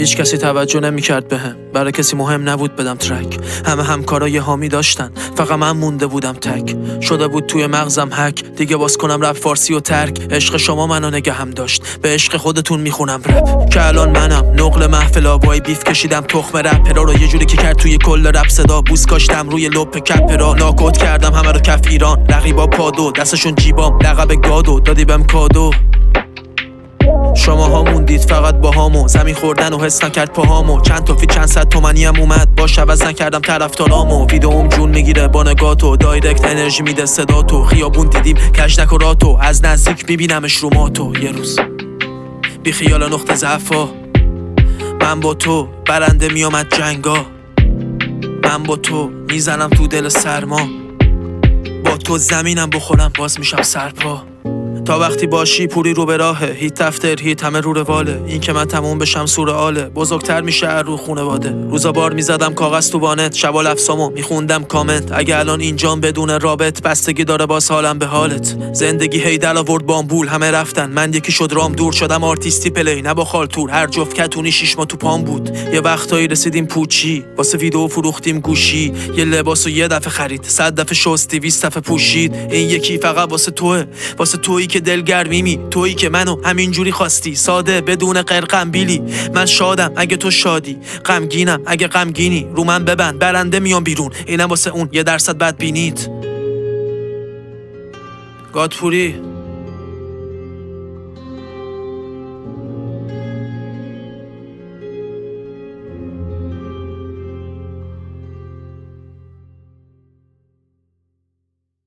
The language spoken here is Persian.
هیچ کسی توجه نمی‌کرد بهم. برای کسی مهم نبود بدم ترک. همه همکارای حامی داشتن، فقط من مونده بودم تک. شده بود توی مغزم هک، دیگه باز کنم رپ فارسی و ترک. عشق شما منو نگهم داشت، به عشق خودتون میخونم رپ. که الان منم نقل محفل آبای بیف کشیدم تخم رپرا رو یه جوری که کرد توی کل رپ صدا. بوس کاشتم روی لپ کپرا، ناکوت کردم همه رو کف ایران. رقیبا پادو دستشون جیبام، لقب گادو دادی بهم کادو. شماها موندید فقط باهامو، زمین خوردن و حس نکرد پاهامو. چند تا فی چند صد تومنی هم اومد، باش عوض نکردم طرفدارامو. ویدئوم جون میگیره با نگاتو، دایرکت انرژی میده صداتو. خیابون دیدیم کشنک و راتو، از نزدیک میبینمش رو ماتو. یه روز بی خیال نقطه ضعفا، من با تو برنده میامد جنگا. من با تو میزنم تو دل سرما، با تو زمینم بخورم باز میشم سرپا. تا وقتی باشی پوری رو به راهه، هیت افتر هیت همه رو رواله. این که من تموم بشم سورئاله، بزرگتر میشه رو خونواده. روزا بار میزدم کاغذ تو وانت، شبا لفظامو میخوندم کامنت. اگه الان اینجام بدون رابط، بستگی داره باز حالم به حالت. زندگی هی دل آورد بامبول، همه رفتن من یکی شد رام دور. شدم آرتیستی پلی نه با خالتور، هر جفت کتونی 6 ماه تو پام بود. یه وقتایی رسیدیم پوچی، واسه ویدیو فروختیم گوشی. یه لباسو یه دفعه خرید، 100 دفعه شستی 20 دفعه پوشید. این یکی فقط واسه توئه، واسه تویی که دلگرمیمی، تویی که منو همینجوری خواستی، ساده بدون قرقم بیلی. من شادم اگه تو شادی، غمگینم اگه غمگینی. رو من ببند برنده میام بیرون، اینم واسه اون 1% بدبینیت. گادپوری